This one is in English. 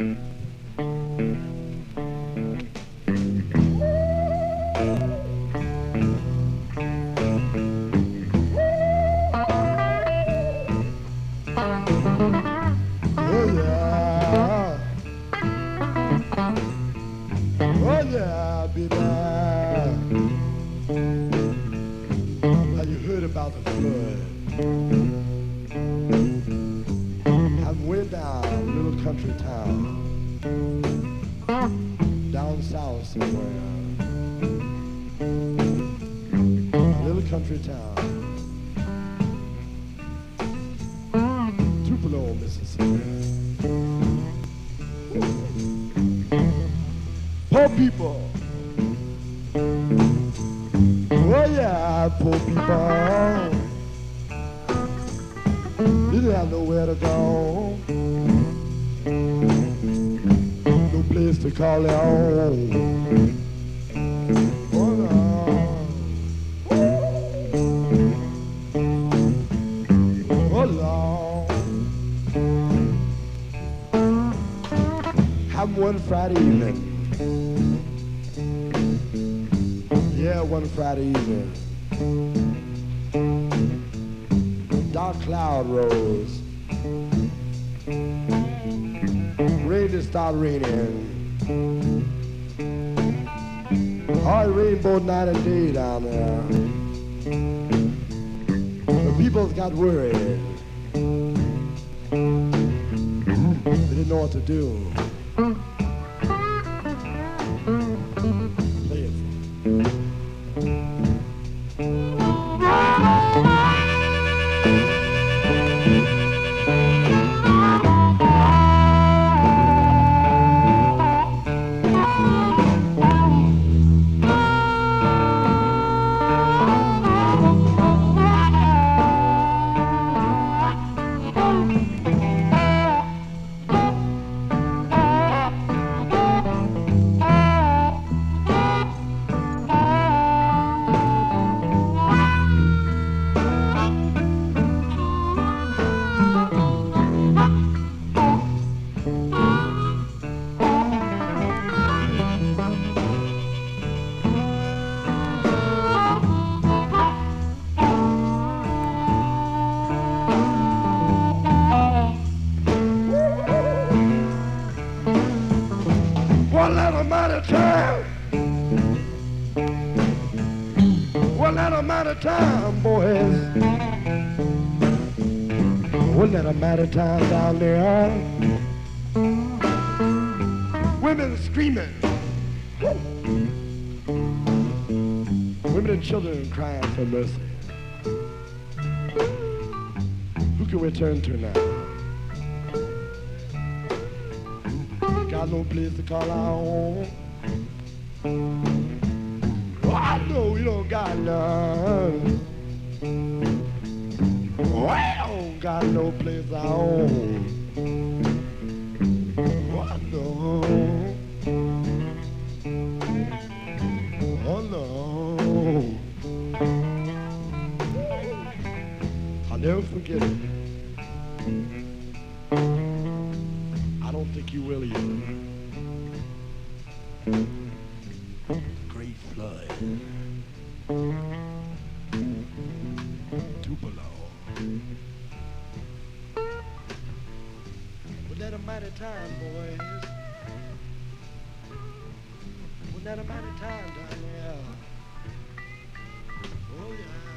Oh yeah, oh yeah, baby. Have you heard about the flood? I'm way down a little country town, down south somewhere. A little country town, Tupelo, Mississippi. Poor people. Oh yeah, poor people. Didn't have nowhere to go. No place to call their own. Oh no. Oh Lord. Happened one Friday evening. Yeah, one Friday evening. Dark cloud rose. Rain just started raining. Oh, it rained both night and day down there. The people got worried. They didn't know what to do. Play it for me. One little amount of time, one little amount of time, boys. One little amount of time down there. Women screaming. Women and children crying for mercy. Who can we turn to now? Got no place to call our own. Oh, I know we don't got none. Oh, I don't got no place our own. Oh, I know. Oh, no. I'll never forget it. I don't think you will either. Great flood. Tupelo. Wasn't that a mighty time, boys? Wasn't that a mighty time down there? Oh, yeah.